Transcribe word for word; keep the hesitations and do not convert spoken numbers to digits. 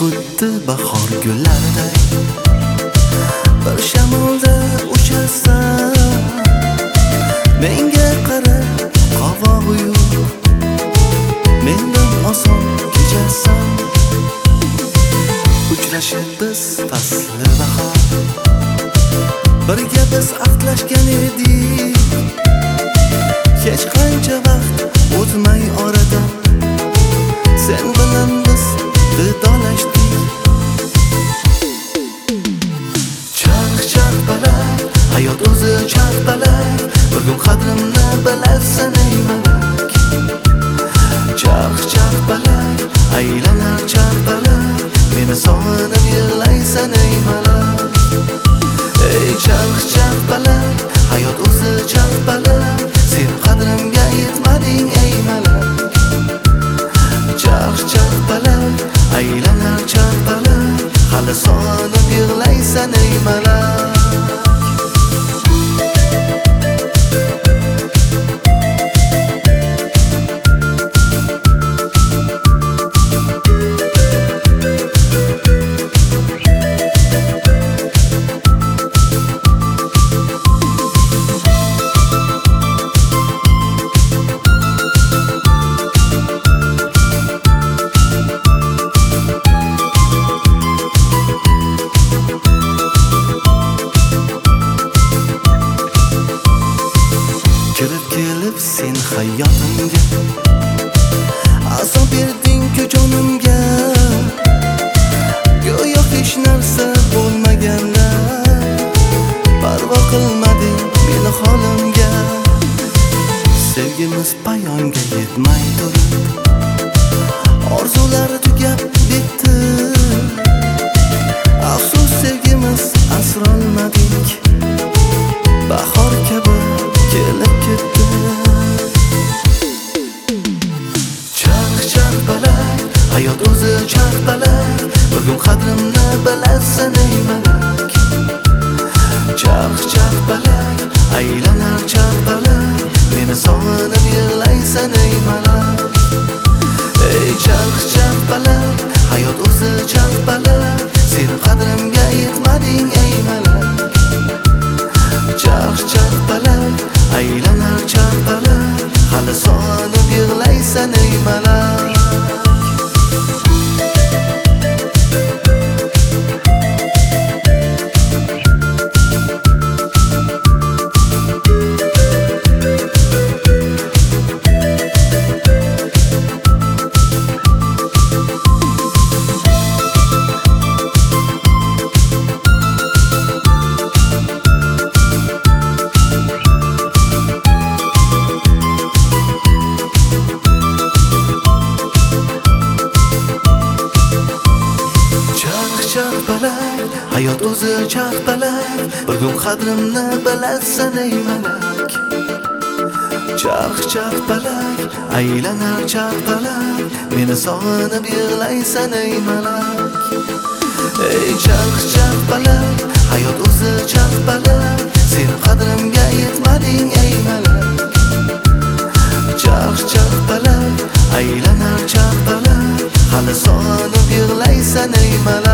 xuddi bahor gullariday bir shamolda uchasan, menga qara qovog'i yo'q, mendan oson kechasan. Uchrashib biz fasli bahor, birga biz ahdlashgan edik. Hech qancha vaqt o'tmay oradan sen bilan biz vidolashdik. Charx charx baland, hayot o'zi charx baland, bir kun qadrimni bilasan ey malak. Charx charx baland, aylanar charx baland, meni sog'inib yig'laysan ey malak. Ey charx charx baland, hayot o'zi charx baland, sen qadrimga yetmading ey malak. Charx charx baland, aylanar charx baland, hali sog'inib yig'laysan ey malak. Kirib kelib sen hayotimga, azob berding-ku jonimga. Go'yo hech narsa bo'lmaganda parvo qilmading meni holimga. Sevgimiz poyonga yetmay turib, orzular tugab bitdi. Afsus sevgimiz asrolmadik, bahor kabi kelib ketdi. Charx charx baland, hayot o'zi charx baland, bir kun qadrimni bilasan ey malak. Charx charx baland, aylanar charx baland, meni sog'inib yig'laysan ey malak. Ey charx charx baland, hayot o'zi charx baland, sen qadrimga yetmading ey malak. Charx charx baland, aylanar charx baland, hali sog'inib yig'laysan ey malak. Charx baland, hayot o'zi charx baland, bir kun qadrimni bilasan ey malak. Charx charx baland, aylanar charx baland, meni sog'inib yig'laysan ey malak. Ey charx charx baland, hayot o'zi charx baland, sen qadrimga yetmading ey malak. Charx charx baland, aylanar charx baland, hali sog'inib yig'laysan ey malak.